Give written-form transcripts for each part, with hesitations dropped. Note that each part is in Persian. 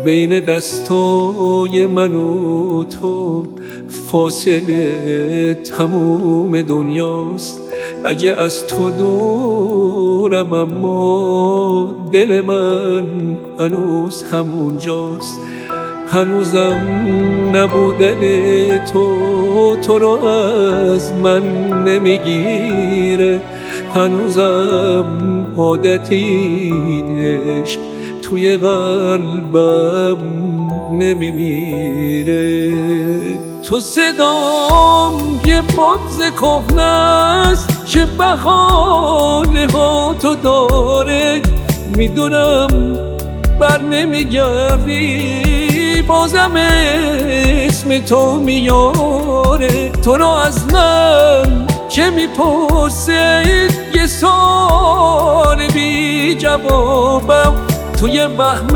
بین دستای من و تو فاصله تموم دنیاست. اگه از تو دورم اما دل من هنوز همونجاست. هنوزم نبودن تو رو از من نمیگیره. هنوزم عادتی عشق توی قلبم نمیمیره. تو صدام یه بغض کهنه است که بهانه ها تو داره. میدونم بر نمیگردی، بازم اسم تو میاره. تو رو از من که میپرسه یه سوال بی جوابم، توی وهم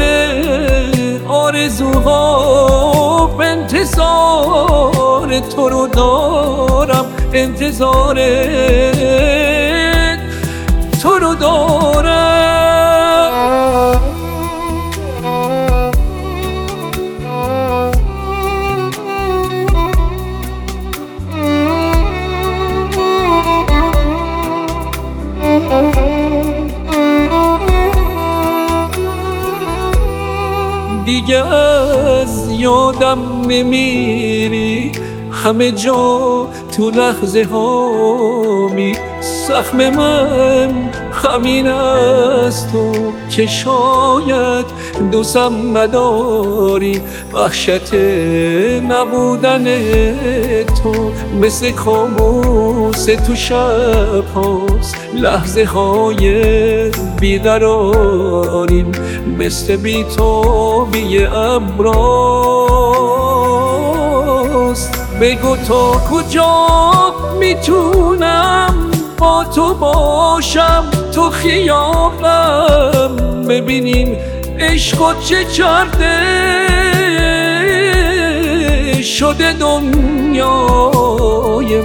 آرزوها به انتظار تو رو دارم. انتظار تو رو دارم. دیگه از یادم نمیری، همه جا تو لحظه هامی. زخم من همین است تو که شاید دوستم نداری. وحشت نبودن تو مثل کابوس تو شب هاست. لحظه های بیقراریم مثل بی تو بی ابراست. بگو تا کجا میتونم با تو باشم تو خیالم. ببینیم عشق چه کرده شده دنیای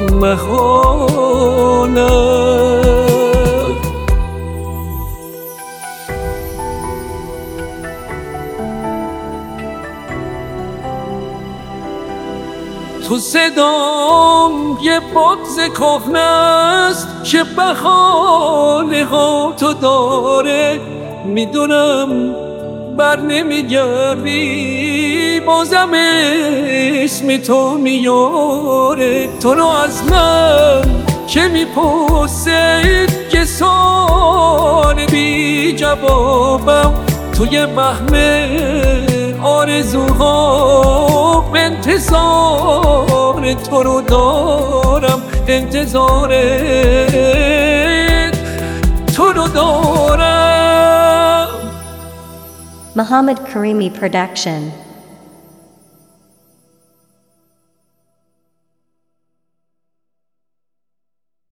محالم. تو صدام یه بغض کهنه است که بهانه ها تو داره. میدونم بر نمیگردی، بازم اسم تو میاره. تو رو از من که میپرسه یه سوال بی جوابم، توی وهم آرزوها به انتظار تو رو دارم. انتظار تو رو دارم. Muhammad Karimi Production.